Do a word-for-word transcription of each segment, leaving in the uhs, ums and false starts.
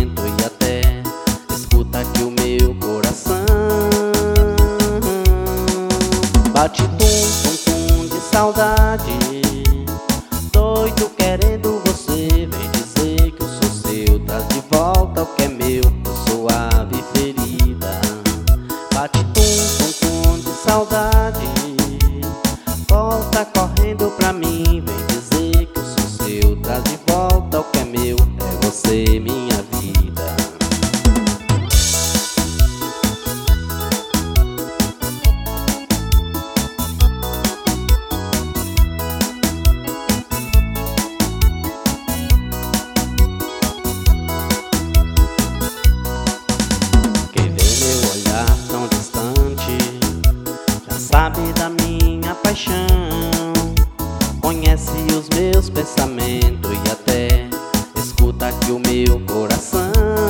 pensamento e até escuta aqui o meu coração. Bate tum, tum, tum de saudade, doido querendo você. Vem dizer que eu sou seu, traz de volta o que é meu, eu sou ave ferida. Bate tum, tum, tum de saudade, volta correndo pra mim. Vem dizer que eu sou seu, traz de volta o que é meu, é você minha vida. Sabe da minha paixão, conhece os meus pensamentos e até escuta aqui o meu coração.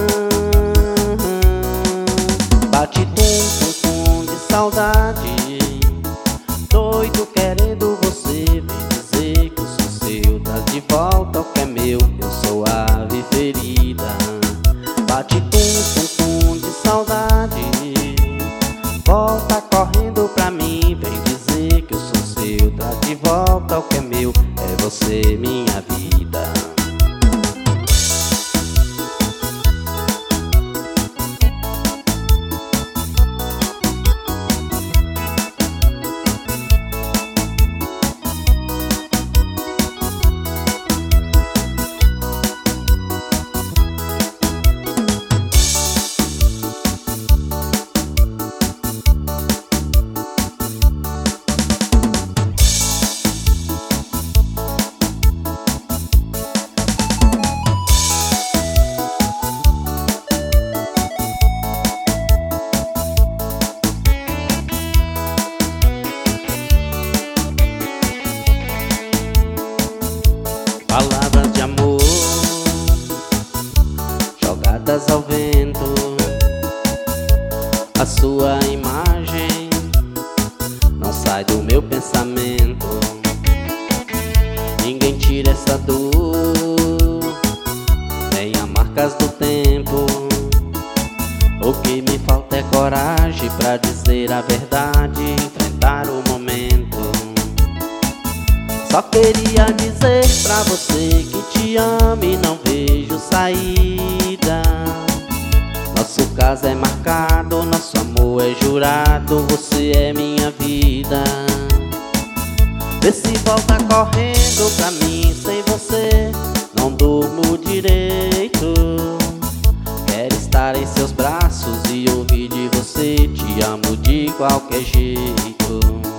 Bate tum, tum, tum de saudade, doido querendo você. Vem dizer que eu sou seu, traz de volta o que é meu, eu sou ave ferida. Bate tum, tum, tum de saudade, volta correndo pra mim. Vem dizer que eu sou seu, traz de volta o que é meu, é você minha vida. Palavras de amor jogadas ao vento, a sua imagem não sai do meu pensamento. Ninguém tira essa dor, nem as marcas do tempo. O que me falta é coragem pra dizer a verdade, enfrentar o momento. Só queria dizer pra você que te amo e não vejo saída. Nosso caso é marcado, nosso amor é jurado, você é minha vida. Vê se volta correndo pra mim, sem você não durmo direito. Quero estar em seus braços e ouvir de você, te amo de qualquer jeito.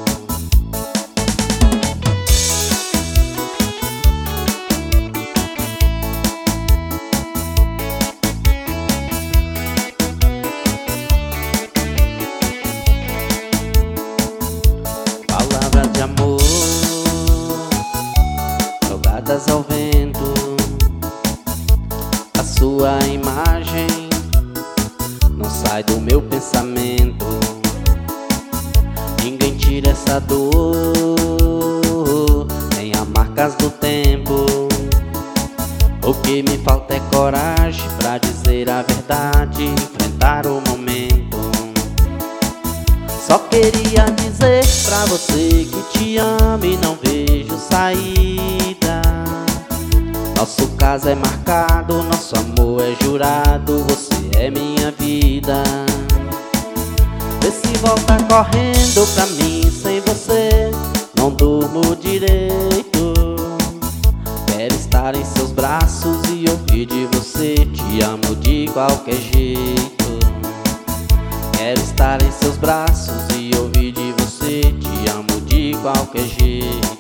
De amor jogadas ao vento, a sua imagem não sai do meu pensamento. Ninguém tira essa dor, nem as marcas do tempo. O que me falta é coragem pra dizer a verdade, enfrentar o momento. Só queria dizer pra você que te amo e não vejo saída. Nosso caso é marcado, nosso amor é jurado, você é minha vida. Vê se volta correndo pra mim, sem você não durmo direito. Quero estar em seus braços e ouvir de você, te amo de qualquer jeito. Quero estar em seus braços e ouvir de você, te amo de qualquer jeito.